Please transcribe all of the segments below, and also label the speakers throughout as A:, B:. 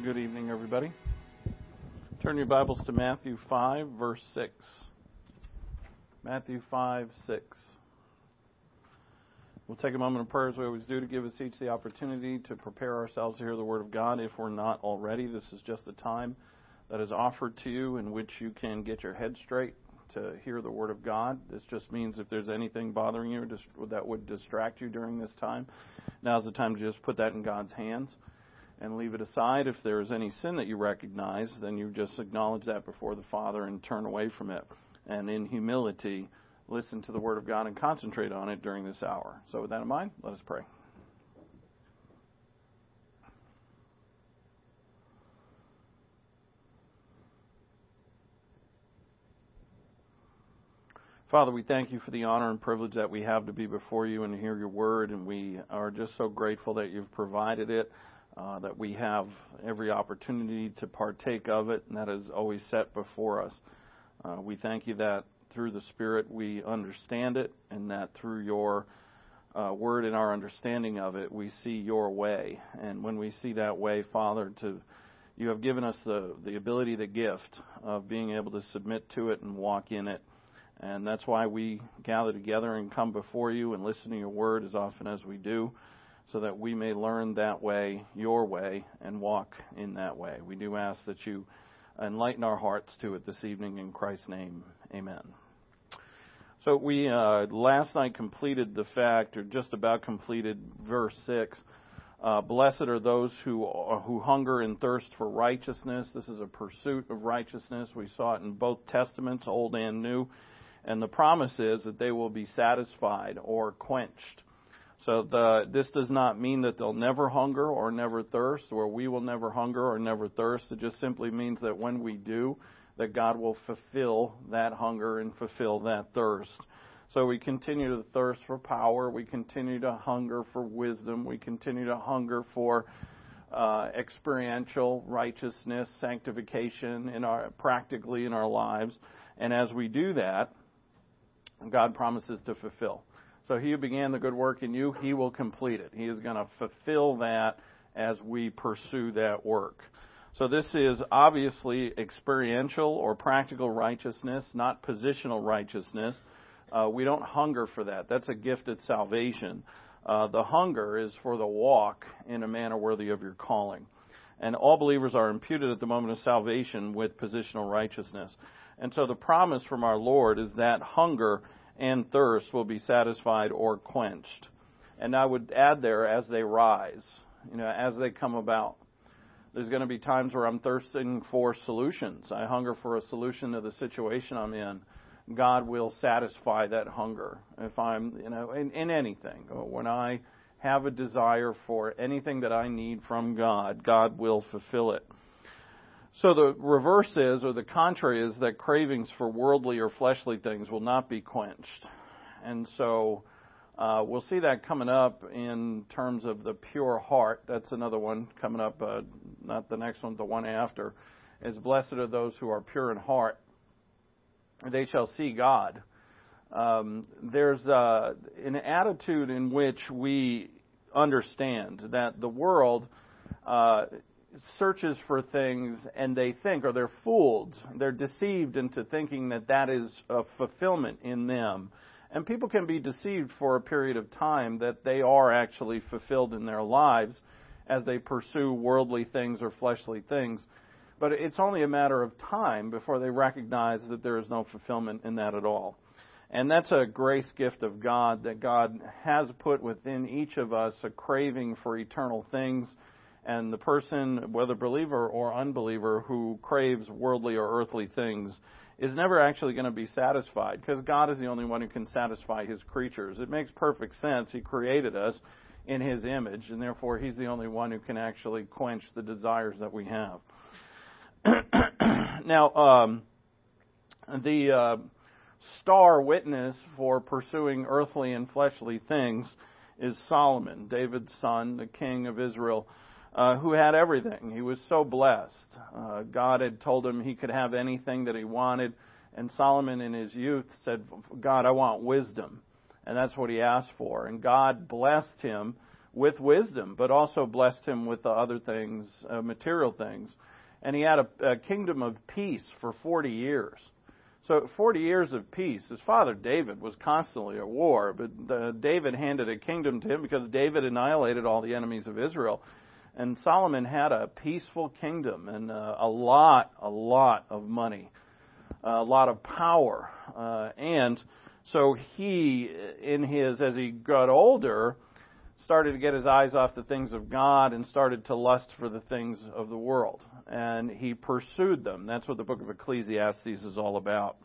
A: Good evening, everybody. Turn your Bibles to Matthew 5, verse 6. Matthew 5, 6. We'll take a moment of prayer as we always do to give us each the opportunity to prepare ourselves to hear the Word of God. If we're not already, this is just the time that is offered to you in which you can get your head straight to hear the Word of God. This just means if there's anything bothering you that would distract you during this time, now's the time to just put that in God's hands and leave it aside. If there is any sin that you recognize, then you just acknowledge that before the Father and turn away from it. And in humility, listen to the Word of God and concentrate on it during this hour. So with that in mind, let us pray. Father, we thank you for the honor and privilege that we have to be before you and to hear your Word, and we are just so grateful that you've provided it. That we have every opportunity to partake of it, and that is always set before us. We thank you that through the Spirit we understand it, and that through your Word and our understanding of it, we see your way. And when we see that way, Father, you have given us the ability, the gift of being able to submit to it and walk in it. And that's why we gather together and come before you and listen to your Word as often as we do, so that we may learn that way, your way, and walk in that way. We do ask that you enlighten our hearts to it this evening in Christ's name. Amen. So we last night completed the fact, or just about completed, verse 6. Blessed are those who hunger and thirst for righteousness. This is a pursuit of righteousness. We saw it in both Testaments, Old and New. And the promise is that they will be satisfied or quenched. So this does not mean that they'll never hunger or never thirst, or we will never hunger or never thirst. It just simply means that when we do, that God will fulfill that hunger and fulfill that thirst. So we continue to thirst for power. We continue to hunger for wisdom. We continue to hunger for experiential righteousness, sanctification practically in our lives. And as we do that, God promises to fulfill. So he who began the good work in you, he will complete it. He is going to fulfill that as we pursue that work. So this is obviously experiential or practical righteousness, not positional righteousness. We don't hunger for that. That's a gift at salvation. The hunger is for the walk in a manner worthy of your calling. And all believers are imputed at the moment of salvation with positional righteousness. And so the promise from our Lord is that hunger and thirst will be satisfied or quenched. And I would add there, as they rise, as they come about. There's going to be times where I'm thirsting for solutions. I hunger for a solution to the situation I'm in. God will satisfy that hunger. If I'm, in anything, when I have a desire for anything that I need from God, God will fulfill it. So the reverse is, or the contrary is, that cravings for worldly or fleshly things will not be quenched. And so we'll see that coming up in terms of the pure heart. That's another one coming up, not the next one, the one after, is blessed are those who are pure in heart. They shall see God. There's an attitude in which we understand that the world searches for things, and they think, or they're fooled, they're deceived into thinking that is a fulfillment in them. And people can be deceived for a period of time that they are actually fulfilled in their lives as they pursue worldly things or fleshly things. But it's only a matter of time before they recognize that there is no fulfillment in that at all. And that's a grace gift of God, that God has put within each of us a craving for eternal things. And the person, whether believer or unbeliever, who craves worldly or earthly things is never actually going to be satisfied, because God is the only one who can satisfy His creatures. It makes perfect sense. He created us in His image, and therefore He's the only one who can actually quench the desires that we have. Now, the star witness for pursuing earthly and fleshly things is Solomon, David's son, the king of Israel, who had everything. He was so blessed. God had told him he could have anything that he wanted. And Solomon in his youth said, God, I want wisdom. And that's what he asked for. And God blessed him with wisdom, but also blessed him with the other things, material things. And he had a kingdom of peace for 40 years. So 40 years of peace. His father David was constantly at war, but David handed a kingdom to him because David annihilated all the enemies of Israel. And Solomon had a peaceful kingdom and a lot of money, a lot of power. And so he, as he got older, started to get his eyes off the things of God and started to lust for the things of the world. And he pursued them. That's what the book of Ecclesiastes is all about.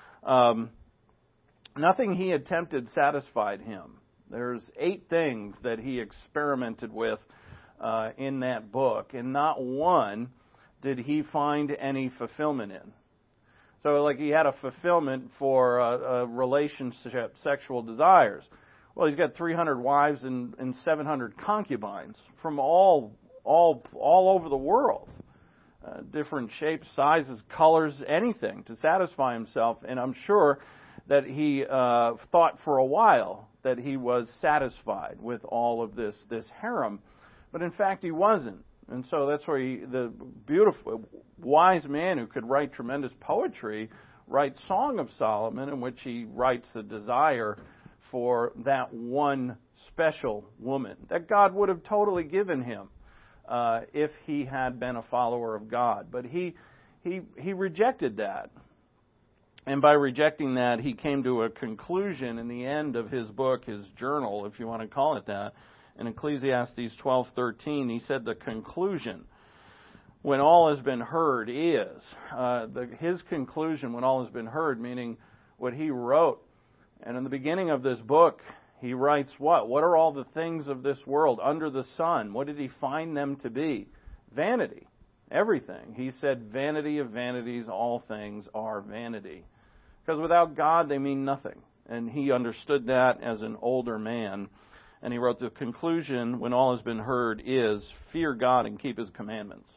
A: Nothing he attempted satisfied him. There's 8 things that he experimented with in that book, and not one did he find any fulfillment in. So, like, he had a fulfillment for a relationship, sexual desires. Well, he's got 300 wives and 700 concubines from all over the world. Different shapes, sizes, colors, anything to satisfy himself. And I'm sure that he thought for a while that he was satisfied with all of this harem. But in fact, he wasn't. And so that's where the beautiful, wise man who could write tremendous poetry, writes Song of Solomon, in which he writes the desire for that one special woman that God would have totally given him if he had been a follower of God. But he rejected that. And by rejecting that, he came to a conclusion in the end of his book, his journal, if you want to call it that. In Ecclesiastes 12:13, he said the conclusion, when all has been heard, is his conclusion when all has been heard, meaning what he wrote. And in the beginning of this book, he writes what? What are all the things of this world under the sun? What did he find them to be? Vanity. Everything. He said, vanity of vanities, all things are vanity. Because without God, they mean nothing. And he understood that as an older man. And he wrote the conclusion, when all has been heard, is fear God and keep his commandments.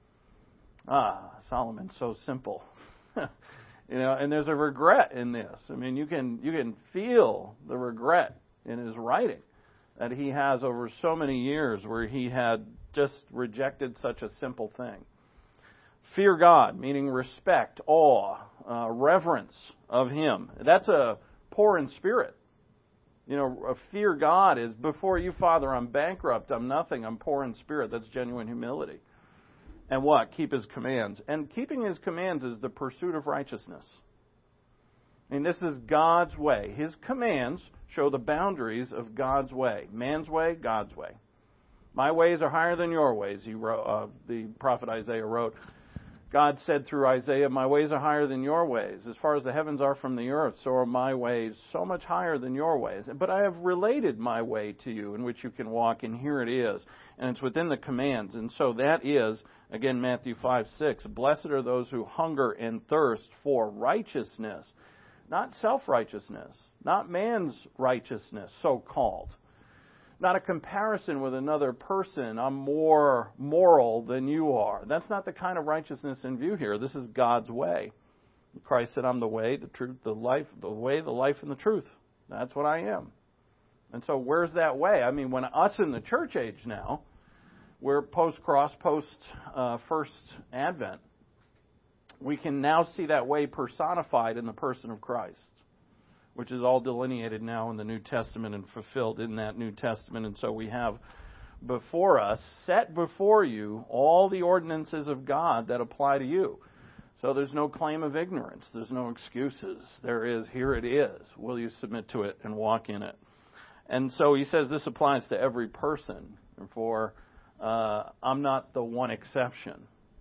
A: Solomon's so simple. And there's a regret in this. I mean, you can feel the regret in his writing that he has over so many years where he had just rejected such a simple thing. Fear God, meaning respect, awe, reverence of him. That's a poor in spirit. Fear God is, before you, Father, I'm bankrupt, I'm nothing, I'm poor in spirit. That's genuine humility. And what? Keep his commands. And keeping his commands is the pursuit of righteousness. This is God's way. His commands show the boundaries of God's way. Man's way, God's way. My ways are higher than your ways, the prophet Isaiah wrote. God said through Isaiah, my ways are higher than your ways. As far as the heavens are from the earth, so are my ways so much higher than your ways. But I have related my way to you in which you can walk, and here it is. And it's within the commands. And so that is, again, Matthew 5:6. Blessed are those who hunger and thirst for righteousness. Not self-righteousness. Not man's righteousness, so-called. Not a comparison with another person. I'm more moral than you are. That's not the kind of righteousness in view here. This is God's way. Christ said, I'm the way, the truth, the life, the way, the life, and the truth. That's what I am. And so where's that way? I mean, when us in the church age now, we're post-cross, post-first Advent, we can now see that way personified in the person of Christ, which is all delineated now in the New Testament and fulfilled in that New Testament. And so we have before us, set before you, all the ordinances of God that apply to you. So there's no claim of ignorance. There's no excuses. There is, here it is. Will you submit to it and walk in it? And so he says this applies to every person. Therefore, I'm not the one exception.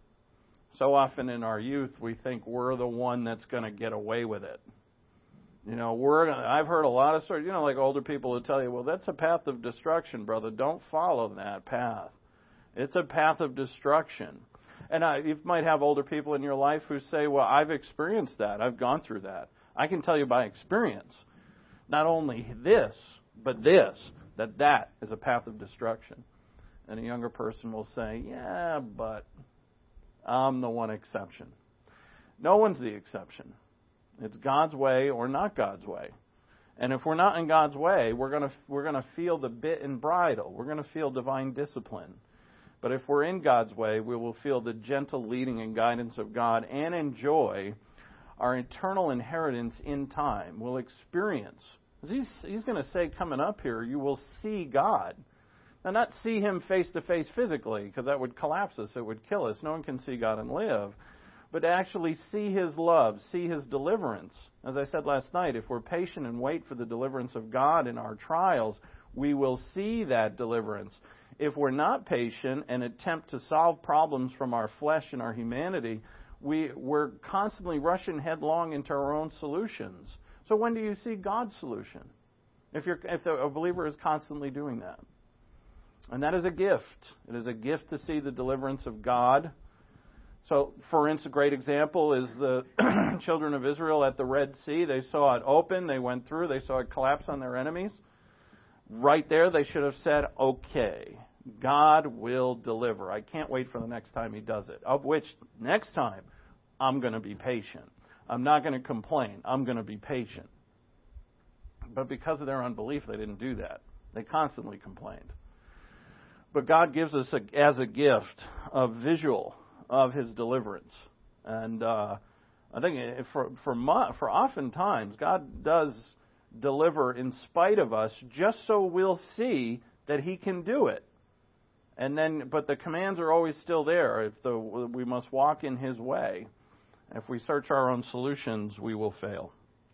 A: So often in our youth, we think we're the one that's going to get away with it. I've heard a lot of stories, like older people who tell you, well, that's a path of destruction, brother. Don't follow that path. It's a path of destruction. And you might have older people in your life who say, well, I've experienced that. I've gone through that. I can tell you by experience, not only this, but this, that is a path of destruction. And a younger person will say, yeah, but I'm the one exception. No one's the exception. It's God's way or not God's way. And if we're not in God's way, we're gonna feel the bit and bridle. We're gonna feel divine discipline. But if we're in God's way, we will feel the gentle leading and guidance of God and enjoy our eternal inheritance in time. We'll experience. He's going to say coming up here, you will see God. Now, not see Him face to face physically, because that would collapse us. It would kill us. No one can see God and live. But to actually see His love, see His deliverance. As I said last night, if we're patient and wait for the deliverance of God in our trials, we will see that deliverance. If we're not patient and attempt to solve problems from our flesh and our humanity, we're constantly rushing headlong into our own solutions. So when do you see God's solution? If a believer is constantly doing that. And that is a gift. It is a gift to see the deliverance of God. So, for instance, a great example is the children of Israel at the Red Sea. They saw it open. They went through. They saw it collapse on their enemies. Right there, they should have said, okay, God will deliver. I can't wait for the next time He does it. Of which, next time, I'm going to be patient. I'm not going to complain. I'm going to be patient. But because of their unbelief, they didn't do that. They constantly complained. But God gives us, as a gift, a visual of His deliverance. And I think for oftentimes, God does deliver in spite of us, just so we'll see that He can do it. But the commands are always still there. We must walk in His way. If we search our own solutions, we will fail.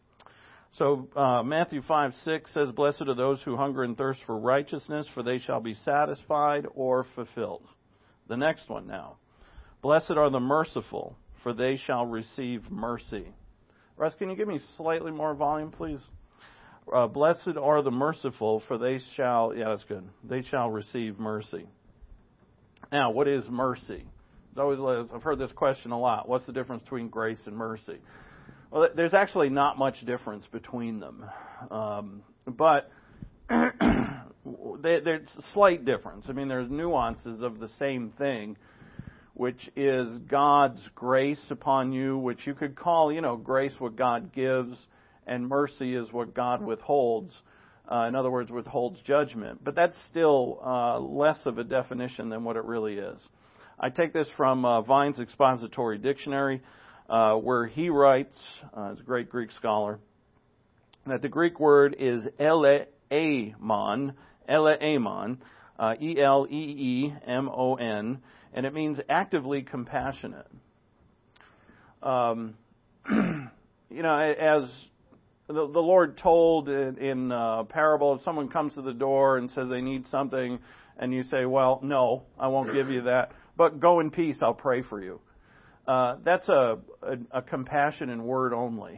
A: So Matthew 5:6 says, "Blessed are those who hunger and thirst for righteousness, for they shall be satisfied or fulfilled." The next one now. "Blessed are the merciful, for they shall receive mercy." Russ, can you give me slightly more volume, please? "Blessed are the merciful, for they shall," yeah, that's good, "they shall receive mercy." Now, what is mercy? I've heard this question a lot. What's the difference between grace and mercy? Well, there's actually not much difference between them. But there's a slight difference. I mean, there's nuances of the same thing, which is God's grace upon you, which you could call, grace what God gives, and mercy is what God withholds. In other words, withholds judgment. But that's still less of a definition than what it really is. I take this from Vine's Expository Dictionary, where he writes, as a great Greek scholar, that the Greek word is eleemon, Eleemon, and it means actively compassionate. As the Lord told in a parable, if someone comes to the door and says they need something, and you say, well, no, I won't give you that, but go in peace, I'll pray for you. That's a compassion in word only.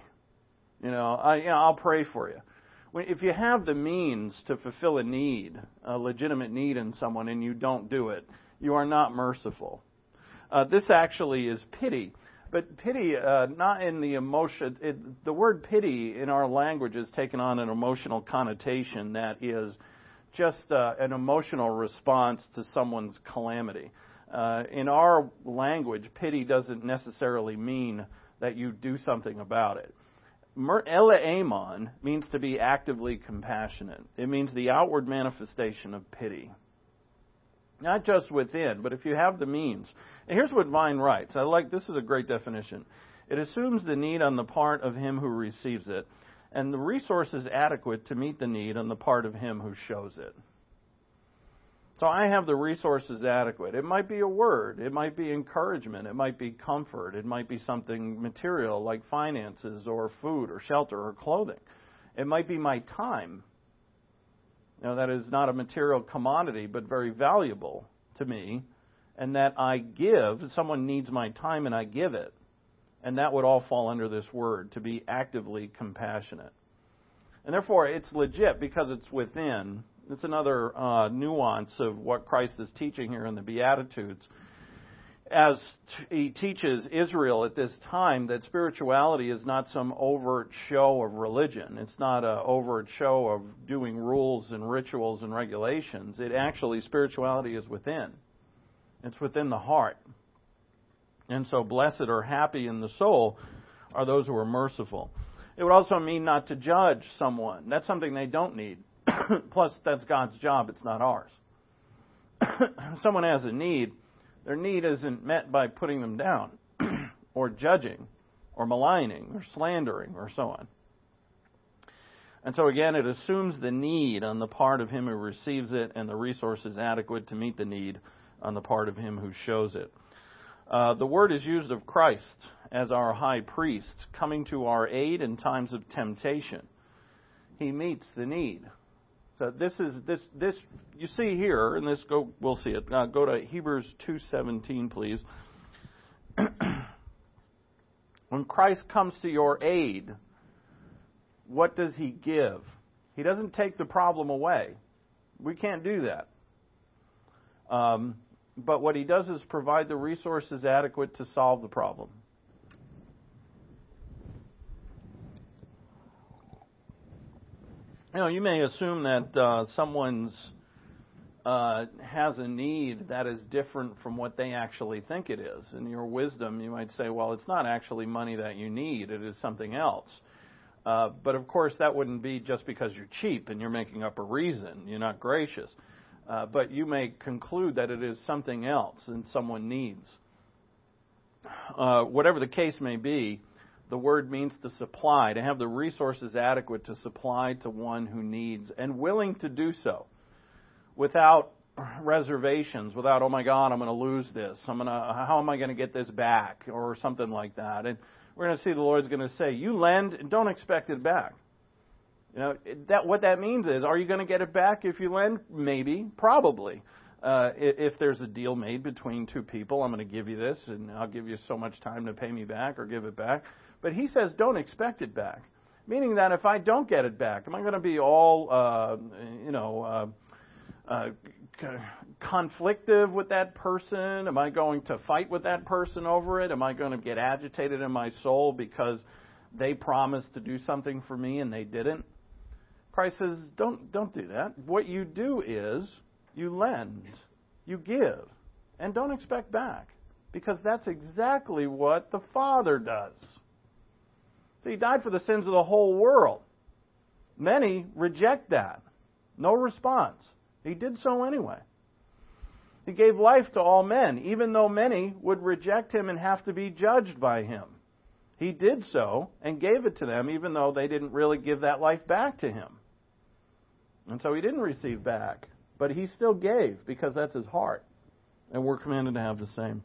A: I'll pray for you. If you have the means to fulfill a need, a legitimate need in someone, and you don't do it, you are not merciful. This actually is pity. But pity, not in the emotion. The word pity in our language is taken on an emotional connotation that is just an emotional response to someone's calamity. In our language, pity doesn't necessarily mean that you do something about it. Eleemon means to be actively compassionate. It means the outward manifestation of pity. Not just within, but if you have the means. And here's what Vine writes. This is a great definition. It assumes the need on the part of him who receives it, and the resource is adequate to meet the need on the part of him who shows it. So I have the resources adequate. It might be a word. It might be encouragement. It might be comfort. It might be something material like finances or food or shelter or clothing. It might be my time. That is not a material commodity, but very valuable to me, and that I give. Someone needs my time, and I give it. And that would all fall under this word, to be actively compassionate. And therefore, it's legit because it's within. It's another nuance of what Christ is teaching here in the Beatitudes. As he teaches Israel at this time that spirituality is not some overt show of religion. It's not an overt show of doing rules and rituals and regulations. Spirituality is within. It's within the heart. And so blessed or happy in the soul are those who are merciful. It would also mean not to judge someone. That's something they don't need. Plus, that's God's job. It's not ours. If someone has a need, their need isn't met by putting them down or judging or maligning or slandering or so on. And so again, it assumes the need on the part of him who receives it and the resources adequate to meet the need on the part of him who shows it. The word is used of Christ as our high priest, coming to our aid in times of temptation. He meets the need. So this you see here, and we'll see it. Go to Hebrews 2:17, please. When Christ comes to your aid, what does he give? He doesn't take the problem away. We can't do that. But what he does is provide the resources adequate to solve the problem. You may assume that someone's has a need that is different from what they actually think it is. In your wisdom, you might say, well, it's not actually money that you need. It is something else. But of course, that wouldn't be just because you're cheap and you're making up a reason. You're not gracious. But you may conclude that it is something else and someone needs. Whatever the case may be, the word means to supply, to have the resources adequate to supply to one who needs and willing to do so without reservations, without, oh my God, I'm going to lose this. How am I going to get this back? Or something like that. And we're going to see the Lord's going to say, you lend and don't expect it back. What that means is, are you going to get it back if you lend? Maybe, probably. If there's a deal made between two people, I'm going to give you this, and I'll give you so much time to pay me back or give it back. But he says, don't expect it back. Meaning that if I don't get it back, am I going to be all, conflictive with that person? Am I going to fight with that person over it? Am I going to get agitated in my soul because they promised to do something for me and they didn't? Christ says, don't do that. What you do is you lend, you give, and don't expect back, because that's exactly what the Father does. So he died for the sins of the whole world. Many reject that. No response. He did so anyway. He gave life to all men, even though many would reject him and have to be judged by him. He did so and gave it to them, even though they didn't really give that life back to him. And so he didn't receive back, but he still gave, because that's his heart. And we're commanded to have the same.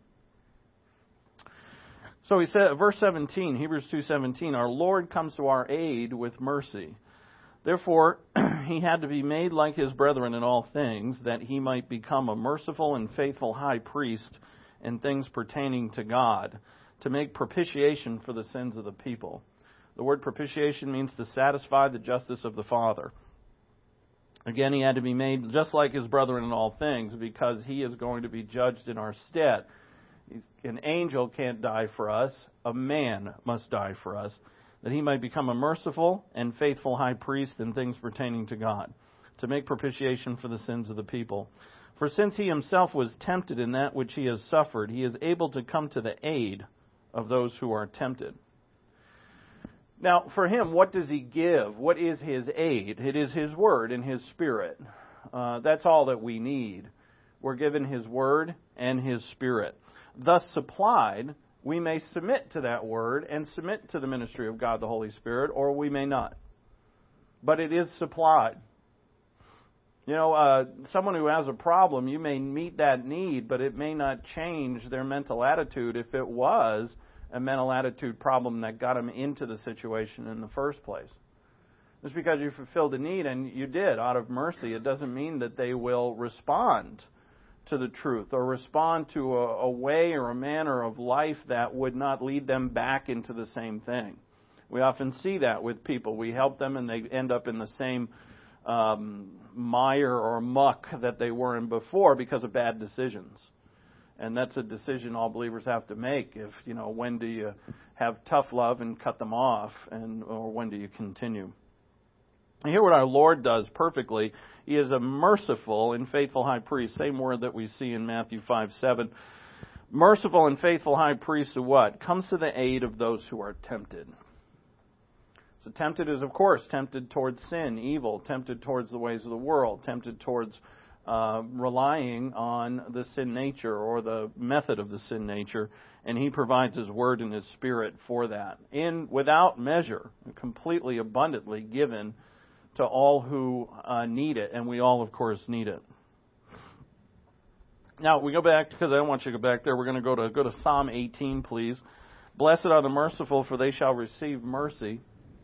A: So he said, verse 17, Hebrews 2:17, our Lord comes to our aid with mercy. Therefore, he had to be made like his brethren in all things, that he might become a merciful and faithful high priest in things pertaining to God, to make propitiation for the sins of the people. The word propitiation means to satisfy the justice of the Father. Again, he had to be made just like his brethren in all things, because he is going to be judged in our stead. An angel can't die for us. A man must die for us, that he might become a merciful and faithful high priest in things pertaining to God, to make propitiation for the sins of the people. For since he himself was tempted in that which he has suffered, he is able to come to the aid of those who are tempted. Now, for him, what does he give? What is his aid? It is his word and his spirit. That's all that we need. We're given his word and his spirit. Thus supplied, we may submit to that word and submit to the ministry of God the Holy Spirit, or we may not. But it is supplied. Someone who has a problem, you may meet that need, but it may not change their mental attitude if it was a mental attitude problem that got them into the situation in the first place. Just because you fulfilled a need, and you did out of mercy, it doesn't mean that they will respond to the truth or respond to a way or a manner of life that would not lead them back into the same thing. We often see that with people. We help them and they end up in the same mire or muck that they were in before because of bad decisions. And that's a decision all believers have to make. When do you have tough love and cut them off, or when do you continue? And here what our Lord does perfectly, he is a merciful and faithful high priest. Same word that we see in Matthew 5:7. Merciful and faithful high priest who what? Comes to the aid of those who are tempted. So tempted is, of course, tempted towards sin, evil, tempted towards the ways of the world, tempted towards relying on the sin nature or the method of the sin nature, and He provides His Word and His Spirit for that. Without measure, completely abundantly given to all who need it, and we all, of course, need it. Now, we go back, because I don't want you to go back there, we're going to go to Psalm 18, please. Blessed are the merciful, for they shall receive mercy.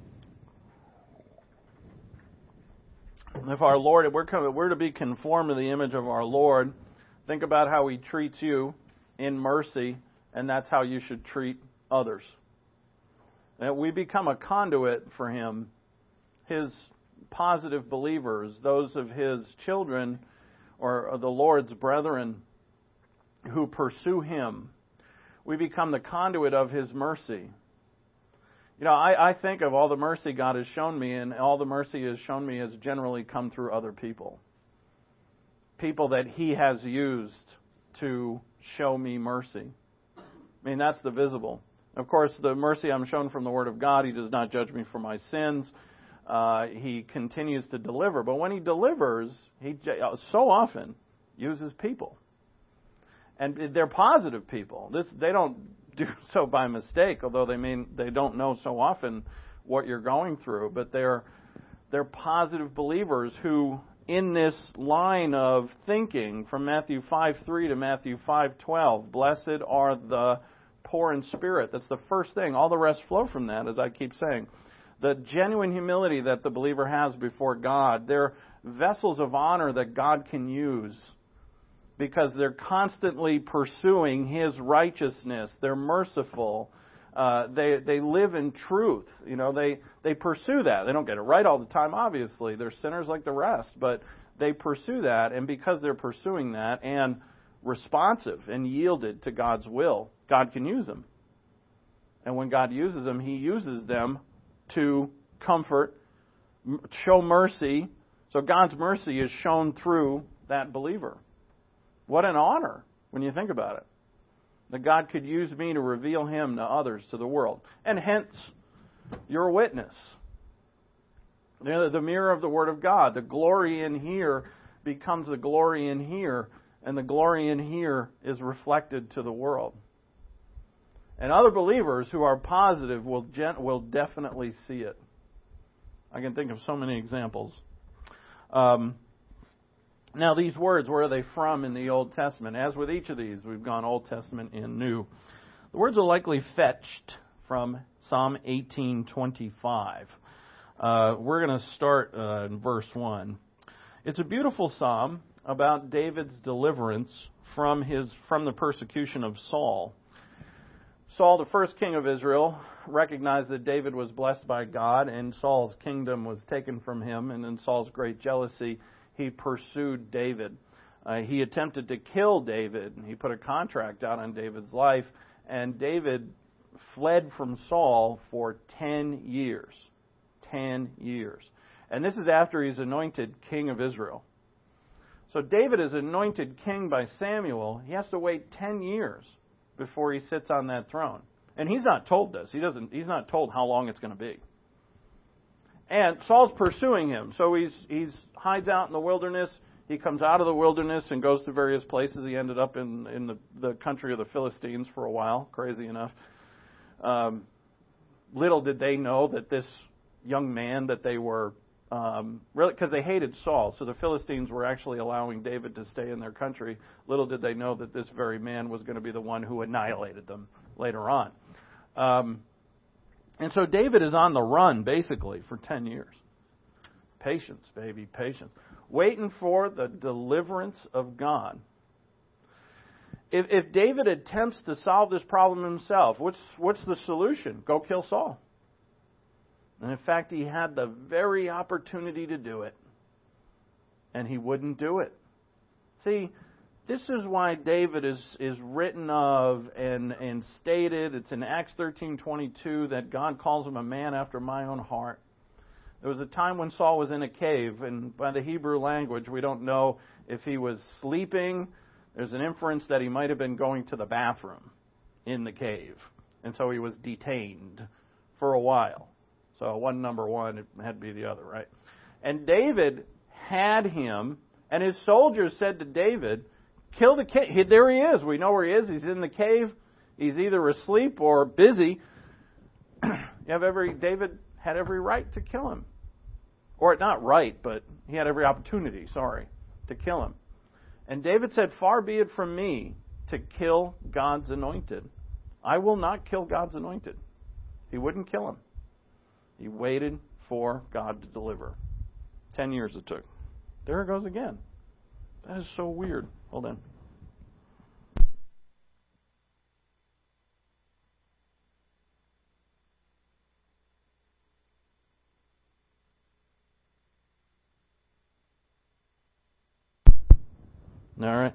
A: If our Lord, if we're to be conformed to the image of our Lord, think about how He treats you in mercy, and that's how you should treat others. That we become a conduit for Him, His positive believers, those of His children, or the Lord's brethren who pursue Him. We become the conduit of His mercy. You know, I think of all the mercy God has shown me, and all the mercy He has shown me has generally come through other people. People that He has used to show me mercy. I mean, that's the visible. Of course, the mercy I'm shown from the Word of God, He does not judge me for my sins. He continues to deliver. But when He delivers, He so often uses people. And they're positive people. They don't do so by mistake, although they don't know so often what you're going through. But they're positive believers who, in this line of thinking from Matthew 5:3 to Matthew 5:12, blessed are the poor in spirit. That's the first thing. All the rest flow from that, as I keep saying. The genuine humility that the believer has before God. They're vessels of honor that God can use because they're constantly pursuing His righteousness. They're merciful. They live in truth. You know, they pursue that. They don't get it right all the time, obviously. They're sinners like the rest, but they pursue that, and because they're pursuing that and responsive and yielded to God's will, God can use them. And when God uses them, He uses them to comfort, show mercy. So God's mercy is shown through that believer. What an honor when you think about it. That God could use me to reveal Him to others, to the world. And hence, your witness. The mirror of the Word of God. The glory in here becomes the glory in here, and the glory in here is reflected to the world. And other believers who are positive will definitely see it. I can think of so many examples. Now, these words, where are they from in the Old Testament? As with each of these, we've gone Old Testament and New. The words are likely fetched from Psalm 18:25. We're going to start in verse 1. It's a beautiful psalm about David's deliverance from the persecution of Saul. Saul, the first king of Israel, recognized that David was blessed by God, and Saul's kingdom was taken from him, and in Saul's great jealousy, he pursued David. He attempted to kill David. He put a contract out on David's life, and David fled from Saul for 10 years. 10 years. And this is after he's anointed king of Israel. So David is anointed king by Samuel. He has to wait 10 years before he sits on that throne. And he's not told this. He's not told how long it's going to be. And Saul's pursuing him. So he's hides out in the wilderness. He comes out of the wilderness and goes to various places. He ended up in the country of the Philistines for a while, crazy enough. Little did they know that this young man that they were, really, because they hated Saul, so the Philistines were actually allowing David to stay in their country. Little did they know that this very man was going to be the one who annihilated them later on. And so David is on the run, basically, for 10 years. Patience, baby, patience. Waiting for the deliverance of God. If David attempts to solve this problem himself, what's the solution? Go kill Saul. And in fact, he had the very opportunity to do it. And he wouldn't do it. See, this is why David is written of and stated. It's in Acts 13:22 that God calls him a man after my own heart. There was a time when Saul was in a cave, and by the Hebrew language, we don't know if he was sleeping. There's an inference that he might have been going to the bathroom in the cave. And so he was detained for a while. So it wasn't number one, it had to be the other, right? And David had him, and his soldiers said to David, kill the king. There he is. We know where he is. He's in the cave. He's either asleep or busy. David had every right to kill him. Or not right, but he had every opportunity, to kill him. And David said, far be it from me to kill God's anointed. I will not kill God's anointed. He wouldn't kill him. He waited for God to deliver. 10 years it took. There it goes again. That is so weird. Hold on. All right.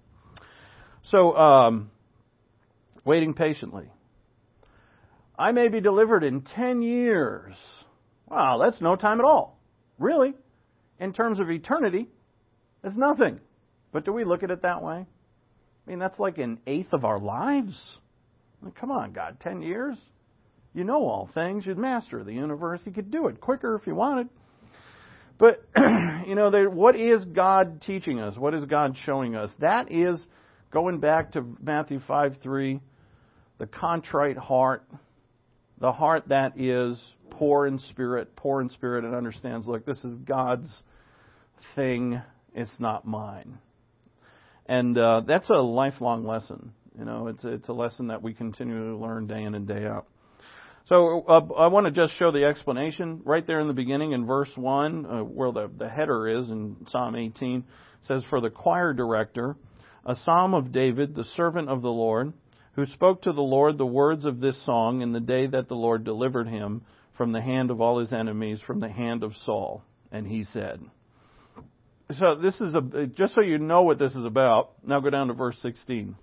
A: So, waiting patiently. I may be delivered in 10 years. Wow, that's no time at all. Really? In terms of eternity, it's nothing. But do we look at it that way? I mean, that's like an eighth of our lives. I mean, come on, God, 10 years? You know all things. You'd master the universe. You could do it quicker if you wanted. But, what is God teaching us? What is God showing us? That is, going back to Matthew 5:3, the contrite heart, the heart that is poor in spirit and understands, look, this is God's thing, it's not mine. And that's a lifelong lesson. It's a lesson that we continue to learn day in and day out. So I want to just show the explanation right there in the beginning in verse 1, where the header is in Psalm 18. It says, for the choir director, a psalm of David, the servant of the Lord, who spoke to the Lord the words of this song in the day that the Lord delivered him from the hand of all his enemies, from the hand of Saul. And he said. So this is just so you know what this is about. Now go down to verse 16.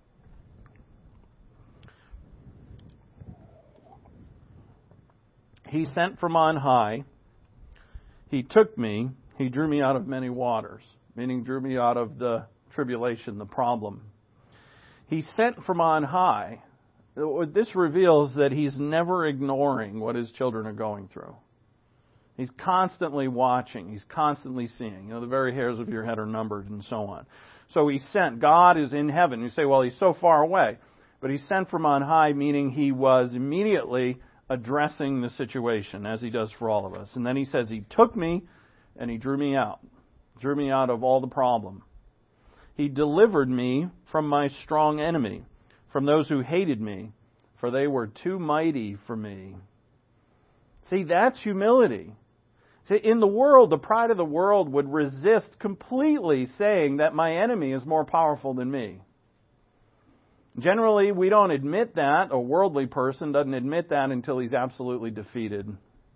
A: He sent from on high. He took me. He drew me out of many waters, meaning drew me out of the tribulation, the problem. He sent from on high. This reveals that he's never ignoring what his children are going through. He's constantly watching. He's constantly seeing. The very hairs of your head are numbered and so on. So he sent. God is in heaven. You say, well, he's so far away. But he sent from on high, meaning he was immediately addressing the situation, as he does for all of us. And then he says, he took me and he drew me out of all the problem. He delivered me from my strong enemy, from those who hated me, for they were too mighty for me. See, that's humility. See, in the world, the pride of the world would resist completely saying that my enemy is more powerful than me. Generally, we don't admit that. A worldly person doesn't admit that until he's absolutely defeated.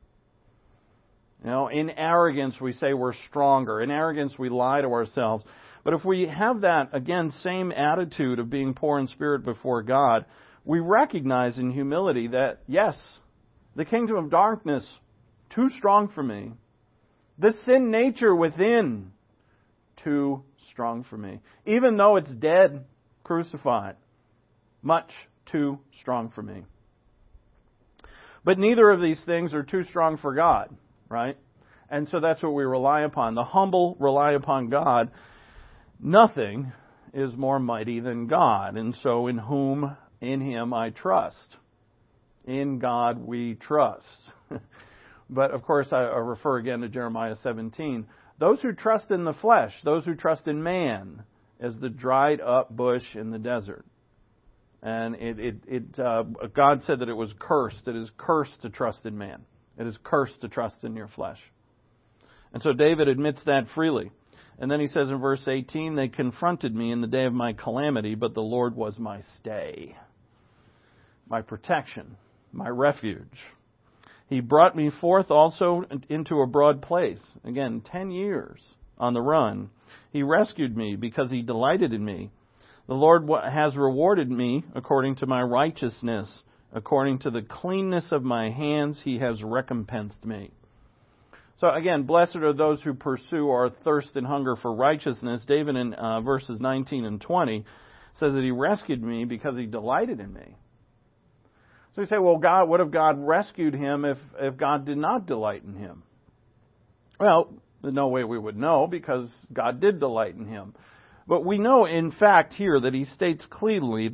A: In arrogance, we say we're stronger. In arrogance, we lie to ourselves. But if we have that, again, same attitude of being poor in spirit before God, we recognize in humility that, yes, the kingdom of darkness, too strong for me. The sin nature within, too strong for me. Even though it's dead, crucified, much too strong for me. But neither of these things are too strong for God, right? And so that's what we rely upon. The humble rely upon God. Nothing is more mighty than God. And so in Him I trust. In God we trust. But of course I refer again to Jeremiah 17. Those who trust in the flesh, those who trust in man, as the dried up bush in the desert. And God said that it was cursed. It is cursed to trust in man. It is cursed to trust in your flesh. And so David admits that freely. And then he says in verse 18, they confronted me in the day of my calamity, but the Lord was my stay, my protection, my refuge. He brought me forth also into a broad place. Again, 10 years on the run. He rescued me because he delighted in me. The Lord has rewarded me according to my righteousness. According to the cleanness of my hands, he has recompensed me. So again, blessed are those who pursue or thirst and hunger for righteousness. David in verses 19 and 20 says that he rescued me because he delighted in me. So you say, well, God, what if God rescued him if God did not delight in him? Well, there's no way we would know because God did delight in him. But we know, in fact, here that he states clearly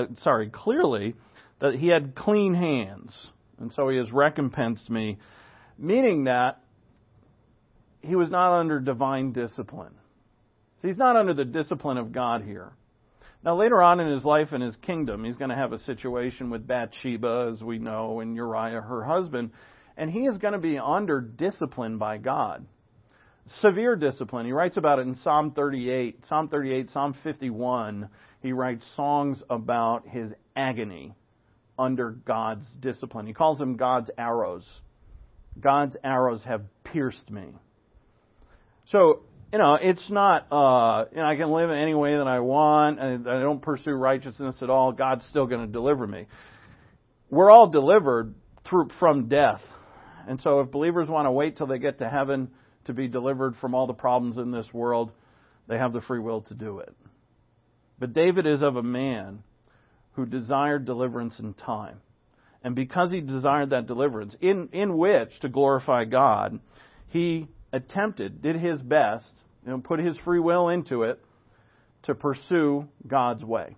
A: that he had clean hands. And so he has recompensed me, meaning that he was not under divine discipline. So he's not under the discipline of God here. Now, later on in his life and his kingdom, he's going to have a situation with Bathsheba, as we know, and Uriah, her husband, and he is going to be under discipline by God. Severe discipline. He writes about it in Psalm 38, Psalm 51. He writes songs about his agony under God's discipline. He calls them God's arrows. God's arrows have pierced me. So, it's not, I can live in any way that I want. I don't pursue righteousness at all. God's still going to deliver me. We're all delivered from death. And so if believers want to wait till they get to heaven to be delivered from all the problems in this world, they have the free will to do it. But David is of a man who desired deliverance in time. And because he desired that deliverance, in which to glorify God, he did his best, put his free will into it to pursue God's way.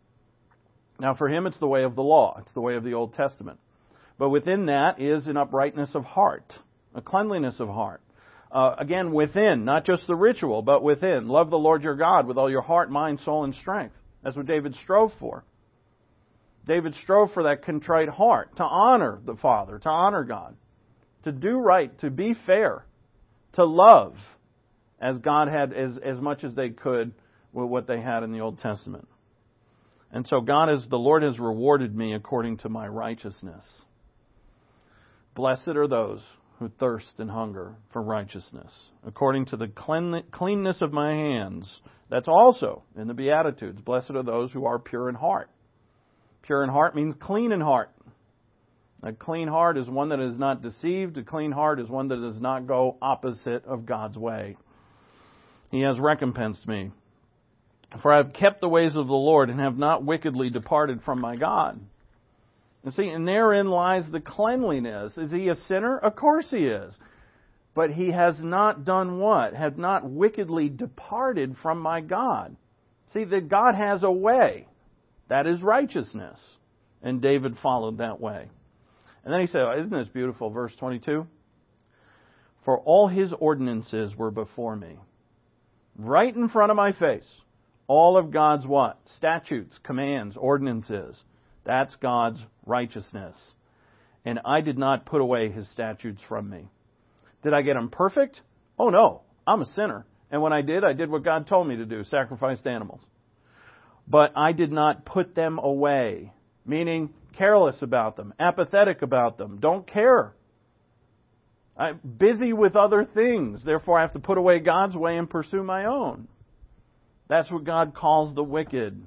A: Now for him it's the way of the law. It's the way of the Old Testament. But within that is an uprightness of heart, a cleanliness of heart. Again, within, not just the ritual, but within. Love the Lord your God with all your heart, mind, soul, and strength. That's what David strove for. David strove for that contrite heart, to honor the Father, to honor God, to do right, to be fair, to love as God had as much as they could with what they had in the Old Testament. And so the Lord has rewarded me according to my righteousness. Blessed are those who thirst and hunger for righteousness, according to the cleanness of my hands. That's also in the Beatitudes. Blessed are those who are pure in heart. Pure in heart means clean in heart. A clean heart is one that is not deceived. A clean heart is one that does not go opposite of God's way. He has recompensed me. For I have kept the ways of the Lord and have not wickedly departed from my God. And see, and therein lies the cleanliness. Is he a sinner? Of course he is. But he has not done what? Have not wickedly departed from my God. See, that God has a way. That is righteousness. And David followed that way. And then he said, isn't this beautiful? Verse 22. For all his ordinances were before me. Right in front of my face. All of God's what? Statutes, commands, ordinances. That's God's righteousness. And I did not put away his statutes from me. Did I get them perfect? Oh no, I'm a sinner. And when I did what God told me to do, sacrificed animals. But I did not put them away, meaning careless about them, apathetic about them, don't care. I'm busy with other things, therefore I have to put away God's way and pursue my own. That's what God calls the wicked.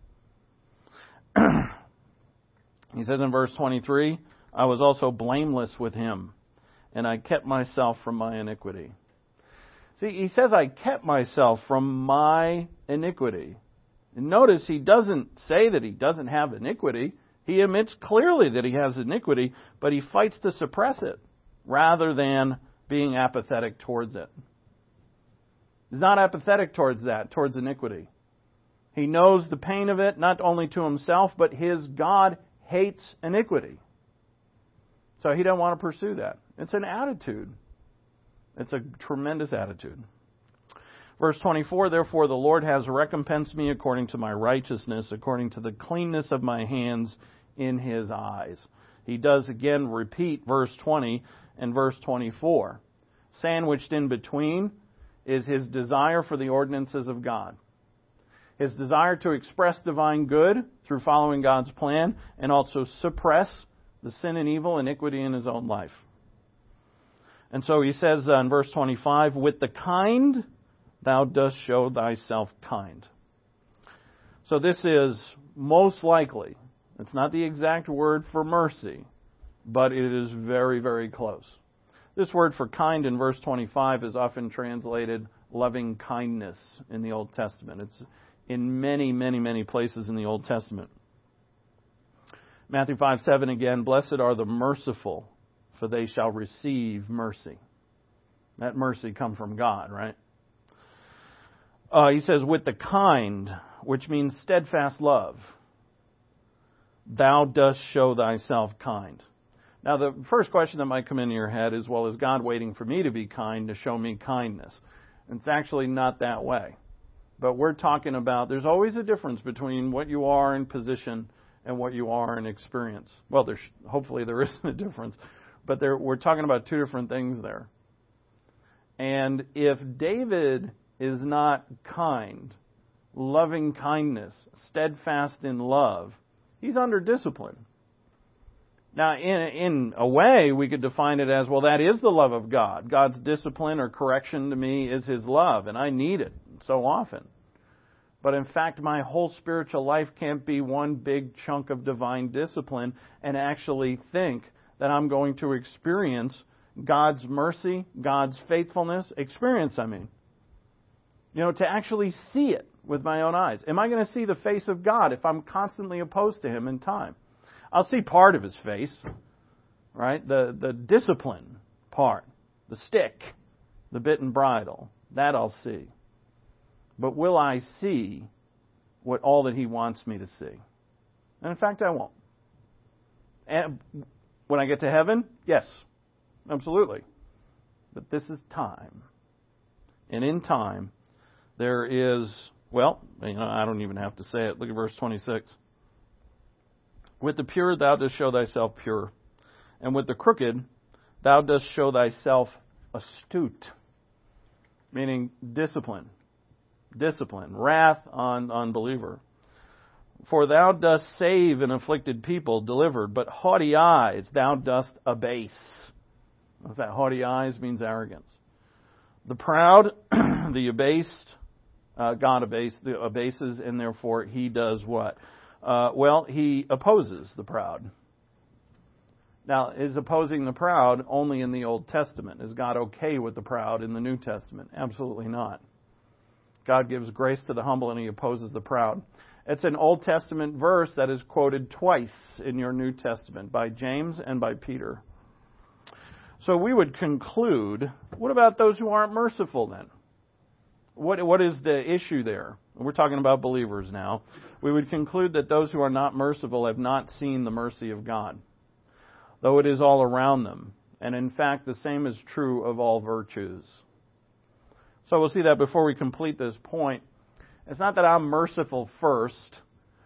A: He says in verse 23, I was also blameless with him, and I kept myself from my iniquity. See, he says I kept myself from my iniquity. And notice he doesn't say that he doesn't have iniquity. He admits clearly that he has iniquity, but he fights to suppress it rather than being apathetic towards it. He's not apathetic towards iniquity. He knows the pain of it, not only to himself, but his God hates iniquity. So he doesn't want to pursue that. It's an attitude. It's a tremendous attitude. Verse 24, therefore the Lord has recompensed me according to my righteousness, according to the cleanness of my hands in his eyes. He does again repeat verse 20 and verse 24. Sandwiched in between is his desire for the ordinances of God. His desire to express divine good through following God's plan and also suppress the sin and evil, iniquity in his own life. And so he says in verse 25, with the kind thou dost show thyself kind. So this is most likely, it's not the exact word for mercy, but it is very, very close. This word for kind in verse 25 is often translated loving kindness in the Old Testament. It's in many, many, many places in the Old Testament. Matthew 5:7 again, blessed are the merciful, for they shall receive mercy. That mercy comes from God, right? He says, with the kind, which means steadfast love, thou dost show thyself kind. Now, the first question that might come into your head is, well, is God waiting for me to be kind to show me kindness? And it's actually not that way. But we're talking about, there's always a difference between what you are in position and what you are in experience. Well, hopefully there isn't a difference. But we're talking about two different things there. And if David is not kind, loving kindness, steadfast in love, he's under discipline. Now, in a way, we could define it as, well, that is the love of God. God's discipline or correction to me is His love, and I need it so often. But in fact, my whole spiritual life can't be one big chunk of divine discipline and actually think that I'm going to experience God's mercy, God's faithfulness. To actually see it with my own eyes. Am I going to see the face of God if I'm constantly opposed to Him in time? I'll see part of His face, right? The discipline part, the stick, the bit and bridle, that I'll see. But will I see all that He wants me to see? And in fact, I won't. And when I get to heaven, yes, absolutely. But this is time. And in time, there is, I don't even have to say it. Look at verse 26. With the pure thou dost show thyself pure, and with the crooked thou dost show thyself astute. Meaning discipline, wrath on unbeliever. For thou dost save an afflicted people, delivered, but haughty eyes thou dost abase. What's that? Haughty eyes means arrogance. The proud, the abased, God abases, and therefore He does what? He opposes the proud. Now, is opposing the proud only in the Old Testament? Is God okay with the proud in the New Testament? Absolutely not. God gives grace to the humble and He opposes the proud. It's an Old Testament verse that is quoted twice in your New Testament by James and by Peter. So we would conclude, what about those who aren't merciful then? What is the issue there? We're talking about believers now. We would conclude that those who are not merciful have not seen the mercy of God, though it is all around them. And in fact, the same is true of all virtues. So we'll see that before we complete this point. It's not that I'm merciful first.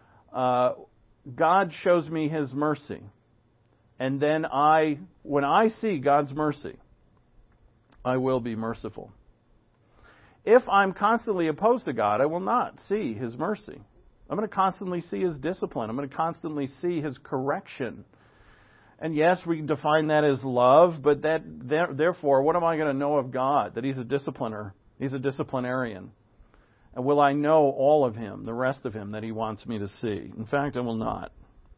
A: God shows me His mercy. And then when I see God's mercy, I will be merciful. If I'm constantly opposed to God, I will not see His mercy. I'm going to constantly see His discipline. I'm going to constantly see His correction. And yes, we define that as love, but therefore, what am I going to know of God? That He's a discipliner. He's a disciplinarian. And will I know all of Him, the rest of Him that He wants me to see? In fact, I will not.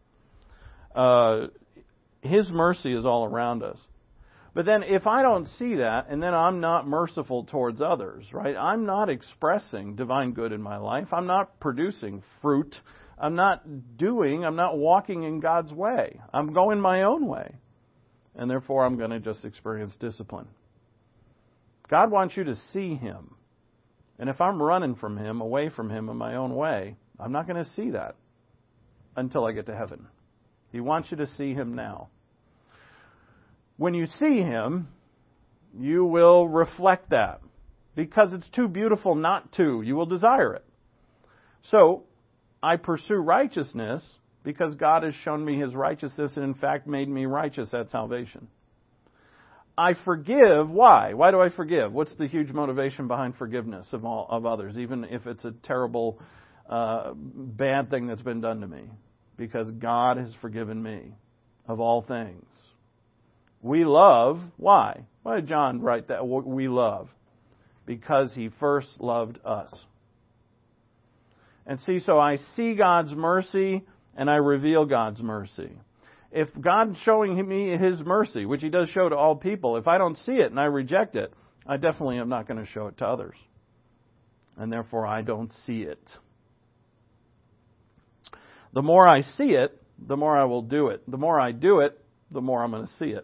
A: His mercy is all around us. But then if I don't see that, and then I'm not merciful towards others, right? I'm not expressing divine good in my life. I'm not producing fruit. I'm not walking in God's way. I'm going my own way. And therefore, I'm going to just experience discipline. God wants you to see Him. And if I'm running from Him, away from Him in my own way, I'm not going to see that until I get to heaven. He wants you to see Him now. When you see Him, you will reflect that. Because it's too beautiful not to. You will desire it. So, I pursue righteousness because God has shown me His righteousness and in fact made me righteous at salvation. I forgive. Why? Why do I forgive? What's the huge motivation behind forgiveness of others, even if it's a terrible, bad thing that's been done to me? Because God has forgiven me of all things. We love. Why? Why did John write that? We love. Because He first loved us. And so I see God's mercy and I reveal God's mercy. If God's showing me His mercy, which He does show to all people, if I don't see it and I reject it, I definitely am not going to show it to others. And therefore I don't see it. The more I see it, the more I will do it. The more I do it, the more I'm going to see it.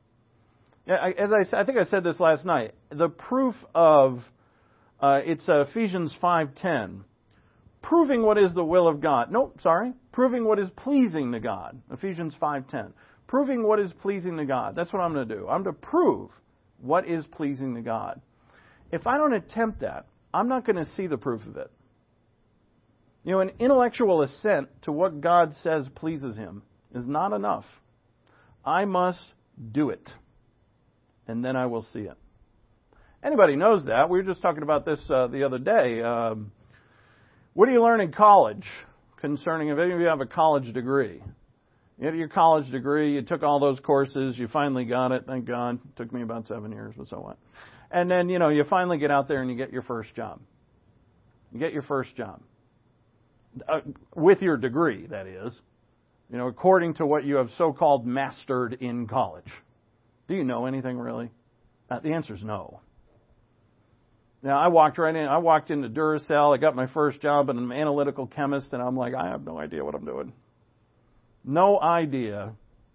A: I think I said this last night. The proof of, it's Ephesians 5:10. Proving what is the will of God. Proving what is pleasing to God. Ephesians 5:10. Proving what is pleasing to God. That's what I'm going to do. I'm going to prove what is pleasing to God. If I don't attempt that, I'm not going to see the proof of it. An intellectual assent to what God says pleases Him is not enough. I must do it, and then I will see it. Anybody knows that. We were just talking about this the other day. What do you learn in college concerning, if any of you have a college degree? You have your college degree, you took all those courses, you finally got it, thank God. It took me about 7 years, but so what. And then, you finally get out there and you get your first job. You get your first job. With your degree, that is. According to what you have so-called mastered in college. Do you know anything really? The answer is no. Now, I walked right in. I walked into Duracell. I got my first job as an analytical chemist, and I'm like, I have no idea what I'm doing. No idea.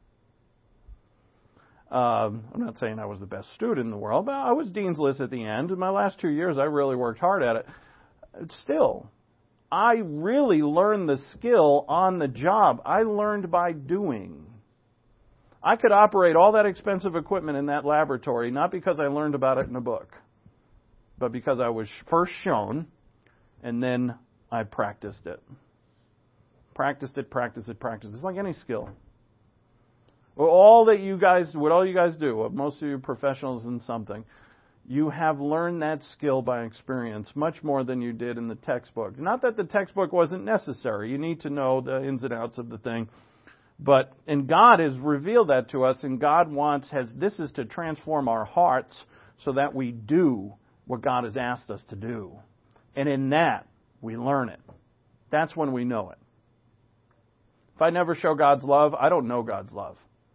A: I'm not saying I was the best student in the world, but I was dean's list at the end. In my last 2 years, I really worked hard at it. Still, I really learned the skill on the job. I learned by doing. I could operate all that expensive equipment in that laboratory, not because I learned about it in a book, but because I was first shown, and then I practiced it. Practiced it. It's like any skill. What all you guys do, most of you professionals in something, you have learned that skill by experience much more than you did in the textbook. Not that the textbook wasn't necessary. You need to know the ins and outs of the thing. And God has revealed that to us, and God this is to transform our hearts so that we do what God has asked us to do. And in that, we learn it. That's when we know it. If I never show God's love, I don't know God's love.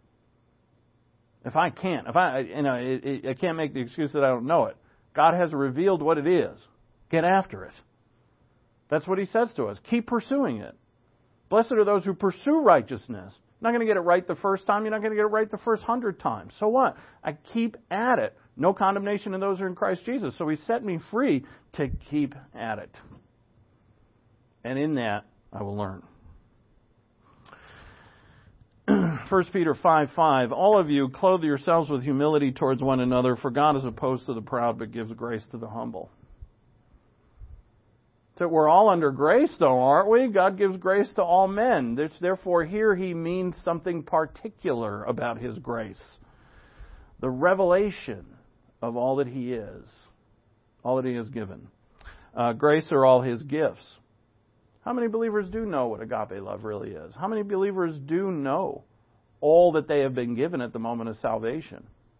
A: I can't make the excuse that I don't know it. God has revealed what it is. Get after it. That's what He says to us. Keep pursuing it. Blessed are those who pursue righteousness. You're not going to get it right the first time. You're not going to get it right the first 100 times. So what? I keep at it. No condemnation in those who are in Christ Jesus. So He set me free to keep at it. And in that, I will learn. 1 Peter 5:5, all of you clothe yourselves with humility towards one another, for God is opposed to the proud, but gives grace to the humble. So we're all under grace, though, aren't we? God gives grace to all men. Therefore, here He means something particular about His grace. The revelation of all that He is, all that He has given. Grace are all His gifts. How many believers do know what agape love really is? How many believers do know all that they have been given at the moment of salvation?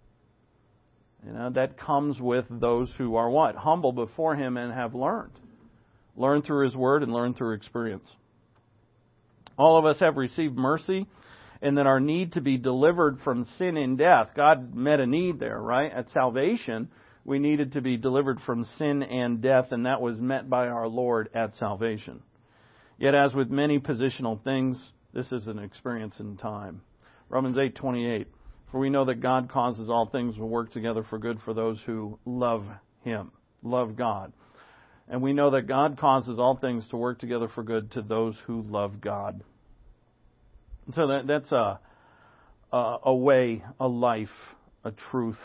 A: That comes with those who are what? Humble before Him and have learned. Learned through His Word and learned through experience. All of us have received mercy, and that our need to be delivered from sin and death. God met a need there, right? At salvation, we needed to be delivered from sin and death, and that was met by our Lord at salvation. Yet as with many positional things, this is an experience in time. Romans 8:28, for we know that God causes all things to work together for good for those who love Him, love God. And we know that God causes all things to work together for good to those who love God. And so that's a way, a life, a truth.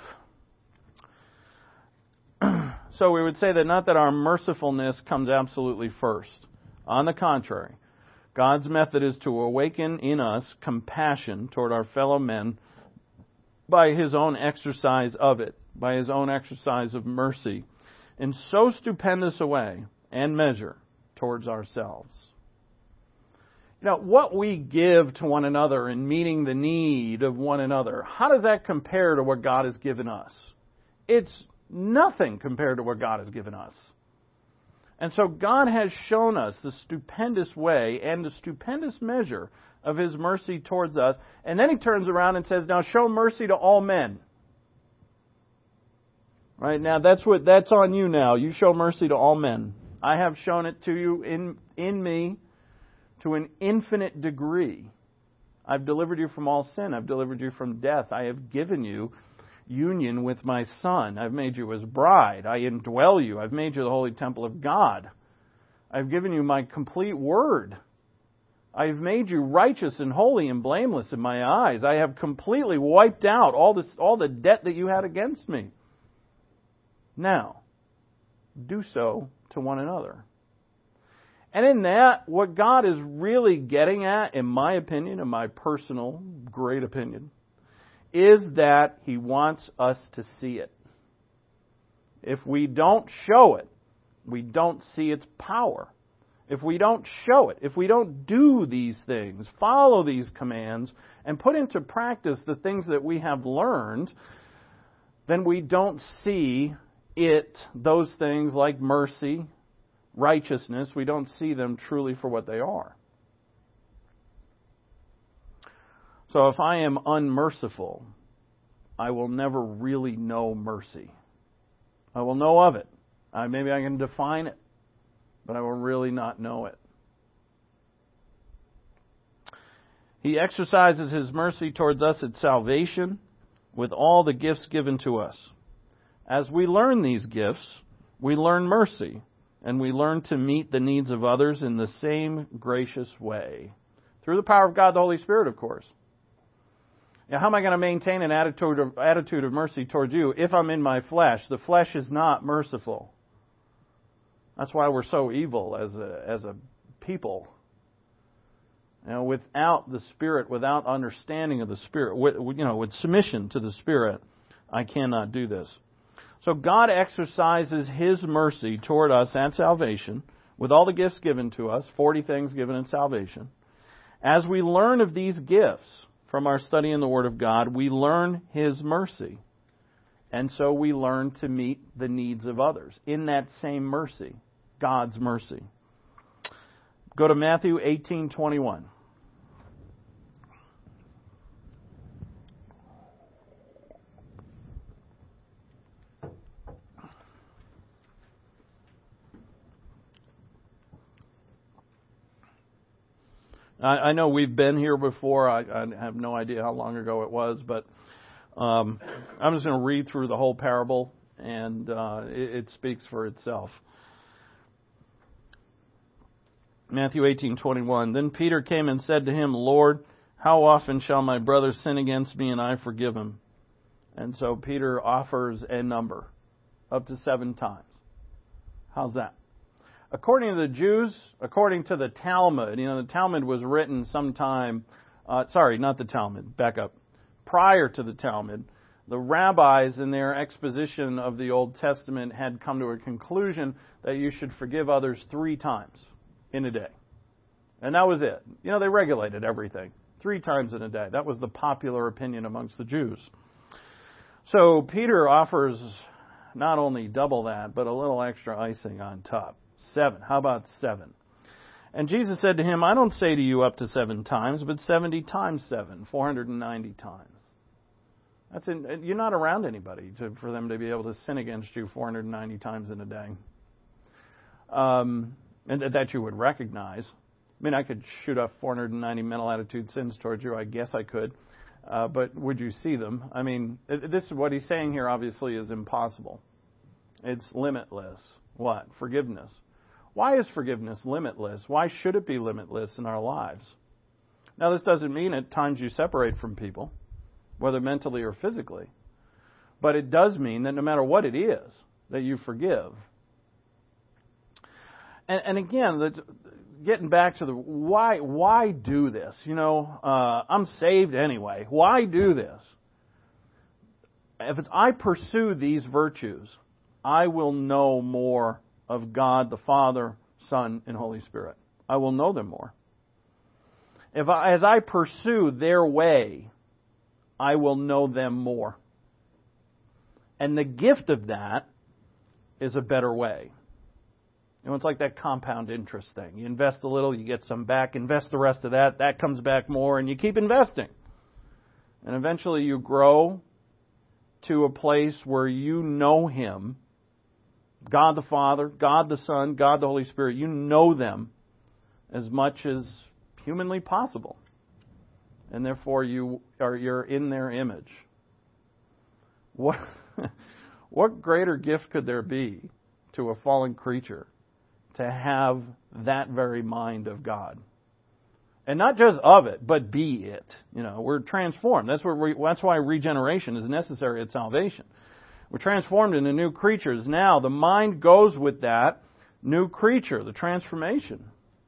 A: So we would say that not that our mercifulness comes absolutely first. On the contrary, God's method is to awaken in us compassion toward our fellow men by His own exercise of it, by His own exercise of mercy, in so stupendous a way and measure towards ourselves. What we give to one another in meeting the need of one another, how does that compare to what God has given us? It's nothing compared to what God has given us. And so God has shown us the stupendous way and the stupendous measure of His mercy towards us. And then He turns around and says, now show mercy to all men. Right now, that's on you now. You show mercy to all men. I have shown it to you in me to an infinite degree. I've delivered you from all sin. I've delivered you from death. I have given you union with my Son. I've made you His bride. I indwell you. I've made you the holy temple of God. I've given you my complete word. I've made you righteous and holy and blameless in my eyes. I have completely wiped out all the debt that you had against me. Now, do so to one another. And in that, what God is really getting at, in my opinion, in my personal great opinion, is that He wants us to see it. If we don't show it, we don't see its power. If we don't show it, if we don't do these things, follow these commands, and put into practice the things that we have learned, then we don't see it, those things like mercy, righteousness, we don't see them truly for what they are. So if I am unmerciful, I will never really know mercy. I will know of it. Maybe I can define it, but I will really not know it. He exercises His mercy towards us at salvation with all the gifts given to us. As we learn these gifts, we learn mercy, and we learn to meet the needs of others in the same gracious way. Through the power of God, the Holy Spirit, of course. Now, how am I going to maintain an attitude of mercy towards you if I'm in my flesh? The flesh is not merciful. That's why we're so evil as a people. You know, without the Spirit, without understanding of the Spirit, with submission to the Spirit, I cannot do this. So God exercises His mercy toward us at salvation with all the gifts given to us, 40 things given in salvation. As we learn of these gifts from our study in the Word of God, we learn His mercy. And so we learn to meet the needs of others in that same mercy, God's mercy. Go to Matthew 18:21. I know we've been here before. I have no idea how long ago it was, but I'm just going to read through the whole parable, and it speaks for itself. Matthew 18:21. Then Peter came and said to Him, Lord, how often shall my brother sin against me and I forgive him? And so Peter offers a number, up to 7 times. How's that? According to the Jews, according to the Talmud, the Talmud was written sometime, not the Talmud, back up. Prior to the Talmud, the rabbis in their exposition of the Old Testament had come to a conclusion that you should forgive others 3 times in a day. And that was it. They regulated everything. 3 times in a day. That was the popular opinion amongst the Jews. So Peter offers not only double that, but a little extra icing on top. 7. How about 7? And Jesus said to him, I don't say to you up to 7 times, but 70 times 7, 490 times. You're not around anybody for them to be able to sin against you 490 times in a day. And that you would recognize. I could shoot off 490 mental attitude sins towards you. I guess I could. But would you see them? This is what he's saying here obviously is impossible. It's limitless. What? Forgiveness. Why is forgiveness limitless? Why should it be limitless in our lives? Now, this doesn't mean at times you separate from people, whether mentally or physically. But it does mean that no matter what it is, that you forgive. And again, getting back to the why do this? I'm saved anyway. Why do this? If I pursue these virtues, I will know more of God the Father, Son, and Holy Spirit. I will know them more. As I pursue their way, I will know them more. And the gift of that is a better way. It's like that compound interest thing. You invest a little, you get some back. Invest the rest of that comes back more, and you keep investing. And eventually you grow to a place where you know Him, God the Father, God the Son, God the Holy Spirit. You know them as much as humanly possible. and therefore you're in their image. What greater gift could there be to a fallen creature to have that very mind of God? And not just of it, but be it. We're transformed. That's why regeneration is necessary at salvation. We're transformed into new creatures. Now, the mind goes with that new creature, the transformation.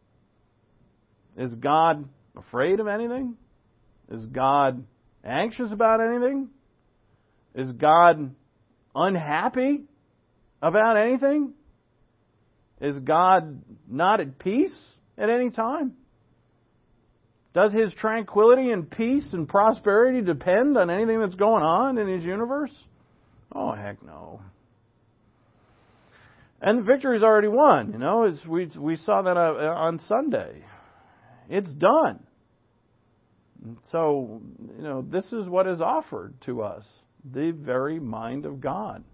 A: Is God afraid of anything? Is God anxious about anything? Is God unhappy about anything? Is God not at peace at any time? Does His tranquility and peace and prosperity depend on anything that's going on in His universe? Oh, heck no. And the victory's already won. As we saw that on Sunday. It's done. So, this is what is offered to us. The very mind of God.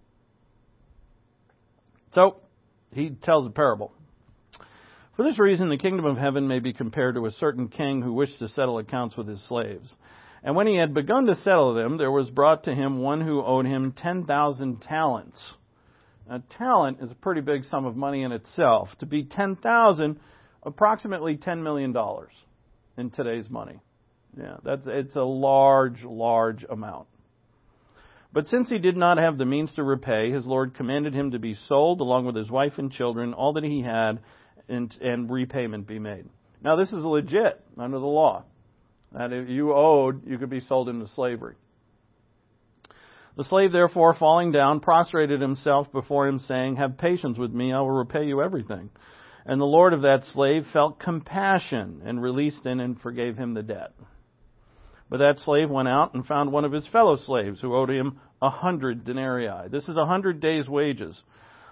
A: So, He tells a parable. For this reason, the kingdom of heaven may be compared to a certain king who wished to settle accounts with his slaves. And when he had begun to settle them, there was brought to him one who owed him 10,000 talents. A talent is a pretty big sum of money in itself. To be 10,000, approximately $10 million in today's money. Yeah, it's a large, large amount. But since he did not have the means to repay, his Lord commanded him to be sold along with his wife and children, all that he had, and repayment be made. Now, this is legit under the law. That if you owed, you could be sold into slavery. The slave, therefore, falling down, prostrated himself before him, saying, "Have patience with me, I will repay you everything." And the Lord of that slave felt compassion and released him and forgave him the debt. But that slave went out and found one of his fellow slaves who owed him 100 denarii. This is 100 days' wages.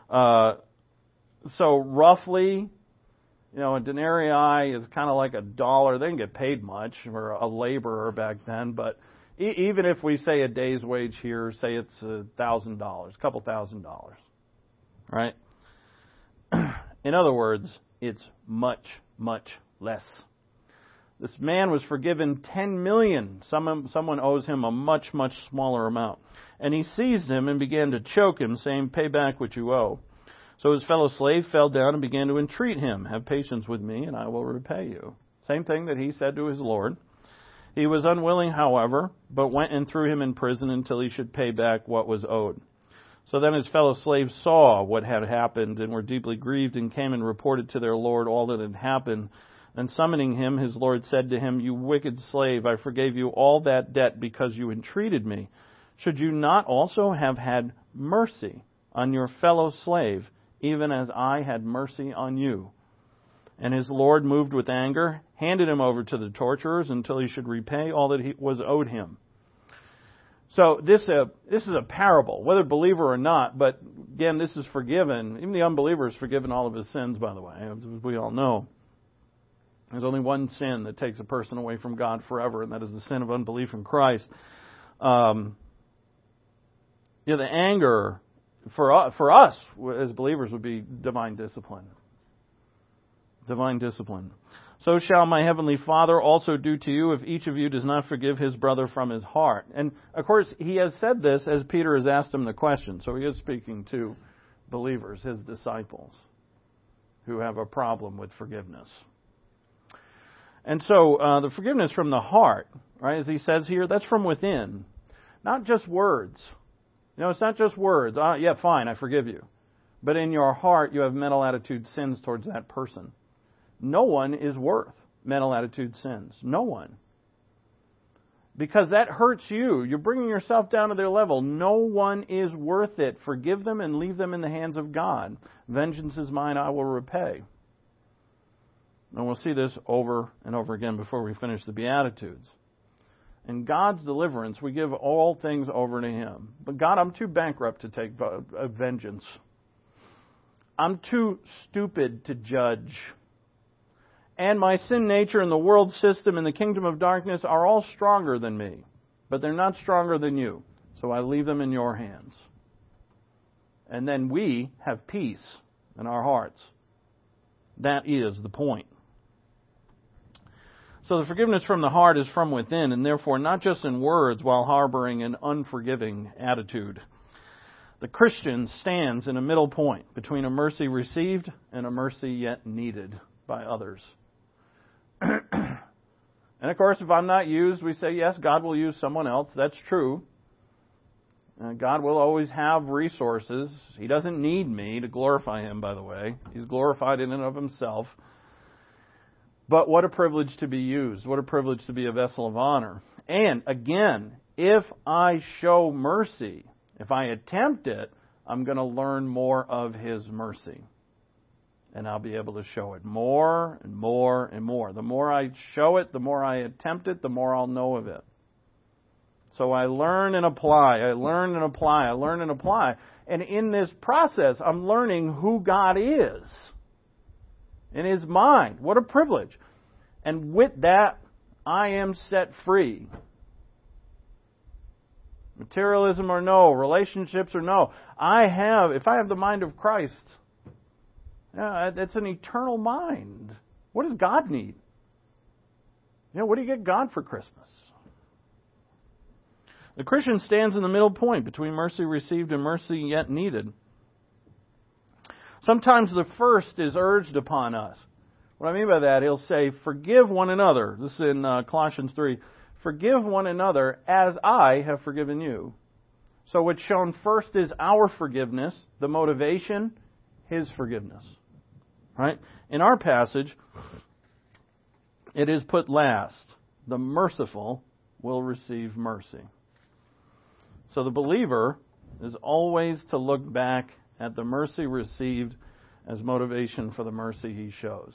A: So roughly, a denarii is kind of like $1. They didn't get paid much for a laborer back then, but even if we say a day's wage here, say it's $1,000, a couple $1,000, right? In other words, it's much, much less. This man was forgiven 10 million. Someone owes him a much, much smaller amount. And he seized him and began to choke him, saying, "Pay back what you owe." So his fellow slave fell down and began to entreat him, "Have patience with me, and I will repay you." Same thing that he said to his Lord. He was unwilling, however, but went and threw him in prison until he should pay back what was owed. So then his fellow slaves saw what had happened and were deeply grieved and came and reported to their Lord all that had happened. And summoning him, his Lord said to him, "You wicked slave, I forgave you all that debt because you entreated me. Should you not also have had mercy on your fellow slave, even as I had mercy on you?" And his Lord, moved with anger, handed him over to the torturers until he should repay all that he was owed him. So this is a parable, whether believer or not, but again, this is forgiven. Even the unbeliever is forgiven all of his sins, by the way, as we all know. There's only one sin that takes a person away from God forever, and that is the sin of unbelief in Christ. The anger for us as believers would be divine discipline. Divine discipline. "So shall my heavenly Father also do to you if each of you does not forgive his brother from his heart." And of course, he has said this as Peter has asked him the question. So he is speaking to believers, his disciples, who have a problem with forgiveness. And so the forgiveness from the heart, right, as he says here, that's from within. Not just words. It's not just words. Yeah, fine, I forgive you. But in your heart, you have mental attitude sins towards that person. No one is worth mental attitude sins. No one. Because that hurts you. You're bringing yourself down to their level. No one is worth it. Forgive them and leave them in the hands of God. "Vengeance is mine, I will repay." And we'll see this over and over again before we finish the Beatitudes. In God's deliverance, we give all things over to Him. But God, I'm too bankrupt to take vengeance. I'm too stupid to judge. And my sin nature and the world system and the kingdom of darkness are all stronger than me. But they're not stronger than you. So I leave them in your hands. And then we have peace in our hearts. That is the point. So the forgiveness from the heart is from within, and therefore not just in words while harboring an unforgiving attitude. The Christian stands in a middle point between a mercy received and a mercy yet needed by others. And of course, if I'm not used, we say, yes, God will use someone else. That's true. God will always have resources. He doesn't need me to glorify Him, by the way. He's glorified in and of Himself. But what a privilege to be used. What a privilege to be a vessel of honor. And again, if I show mercy, if I attempt it, I'm going to learn more of His mercy. And I'll be able to show it more and more and more. The more I show it, the more I attempt it, the more I'll know of it. So I learn and apply. I learn and apply. I learn and apply. And in this process, I'm learning who God is in His mind. What a privilege. And with that, I am set free. Materialism or no, relationships or no. If I have the mind of Christ, it's an eternal mind. What does God need? What do you get God for Christmas? The Christian stands in the middle point between mercy received and mercy yet needed. Sometimes the first is urged upon us. What I mean by that, he'll say, forgive one another. This is in Colossians 3. Forgive one another as I have forgiven you. So what's shown first is our forgiveness. The motivation, His forgiveness. Right? In our passage, it is put last. The merciful will receive mercy. So the believer is always to look back at the mercy received as motivation for the mercy he shows.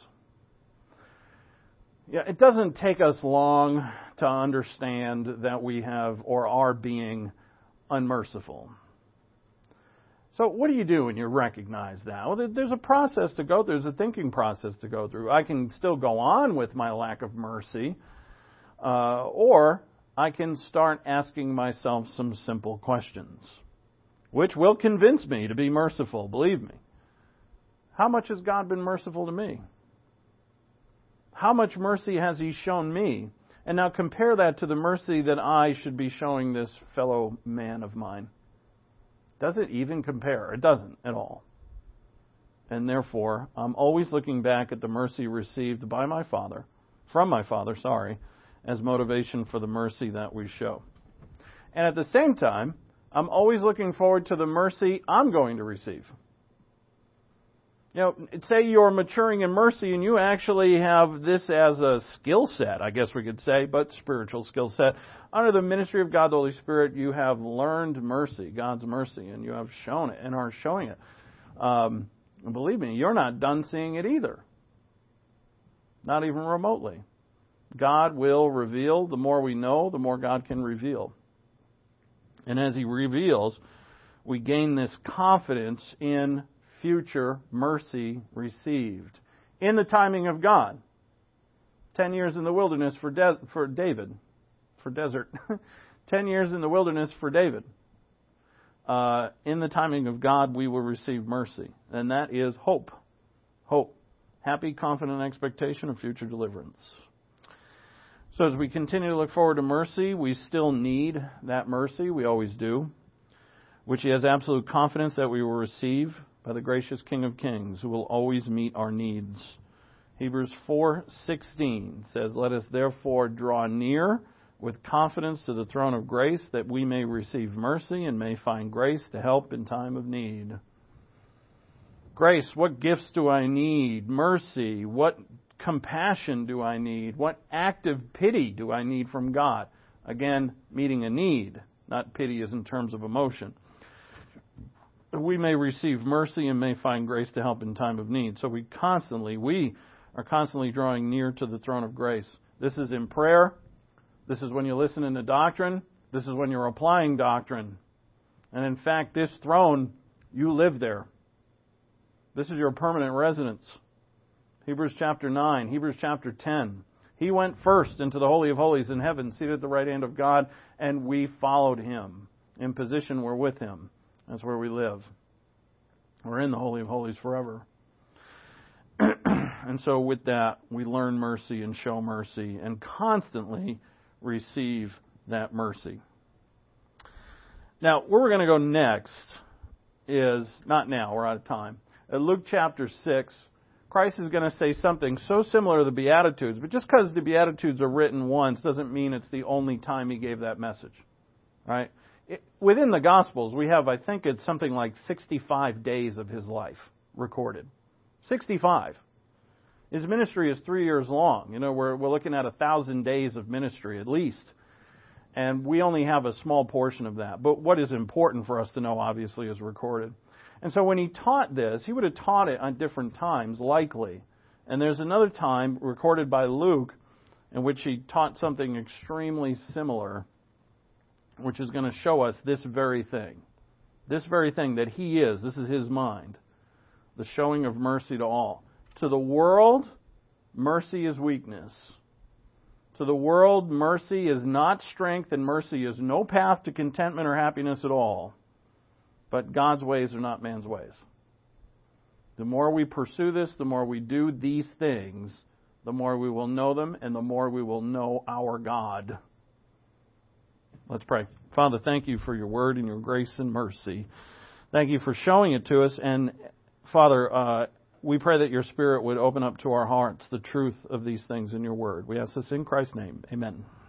A: It doesn't take us long to understand that we have or are being unmerciful. So what do you do when you recognize that? Well, there's a process to go through. There's a thinking process to go through. I can still go on with my lack of mercy, or I can start asking myself some simple questions, which will convince me to be merciful, believe me. How much has God been merciful to me? How much mercy has He shown me? And now compare that to the mercy that I should be showing this fellow man of mine. Does it even compare? It doesn't at all. And therefore, I'm always looking back at the mercy received by my Father, from my Father, as motivation for the mercy that we show. And at the same time, I'm always looking forward to the mercy I'm going to receive. Say you're maturing in mercy and you actually have this as a skill set, I guess we could say, but spiritual skill set. Under the ministry of God the Holy Spirit, you have learned mercy, God's mercy, and you have shown it and are showing it. And believe me, you're not done seeing it either. Not even remotely. God will reveal. The more we know, the more God can reveal. And as He reveals, we gain this confidence in future mercy received in the timing of God. 10 years in the wilderness for David. 10 years in the wilderness for David. In the timing of God, we will receive mercy. And that is hope. Hope. Happy, confident expectation of future deliverance. So as we continue to look forward to mercy, we still need that mercy. We always do. Which He has absolute confidence that we will receive by the gracious King of Kings, who will always meet our needs. Hebrews 4:16 says, let us therefore draw near with confidence to the throne of grace, that we may receive mercy and may find grace to help in time of need. Grace, what gifts do I need? Mercy, what compassion do I need? What active pity do I need from God? Again, meeting a need, not pity as in terms of emotion. We may receive mercy and may find grace to help in time of need. So we are constantly drawing near to the throne of grace. This is in prayer. This is when you listen in the doctrine. This is when you're applying doctrine. And in fact, this throne, you live there. This is your permanent residence. Hebrews chapter 9, Hebrews chapter 10. He went first into the Holy of Holies in heaven, seated at the right hand of God, and we followed Him. In position, we're with Him. That's where we live. We're in the Holy of Holies forever. And so with that, we learn mercy and show mercy and constantly receive that mercy. Now, where we're going to go next is, not now, we're out of time. At Luke chapter 6, Christ is going to say something so similar to the Beatitudes, but just because the Beatitudes are written once doesn't mean it's the only time he gave that message. Right? Within the Gospels, we have, I think it's something like 65 days of his life recorded. 65. His ministry is 3 years long. You know, we're looking at 1,000 days of ministry at least. And we only have a small portion of that. But what is important for us to know, obviously, is recorded. And so when he taught this, he would have taught it on different times, likely. And there's another time recorded by Luke in which he taught something extremely similar, which is going to show us this very thing. This very thing that he is. This is his mind. The showing of mercy to all. To the world, mercy is weakness. To the world, mercy is not strength, and mercy is no path to contentment or happiness at all. But God's ways are not man's ways. The more we pursue this, the more we do these things, the more we will know them, and the more we will know our God. Let's pray. Father, thank you for your word and your grace and mercy. Thank you for showing it to us. And Father, we pray that your Spirit would open up to our hearts the truth of these things in your word. We ask this in Christ's name. Amen.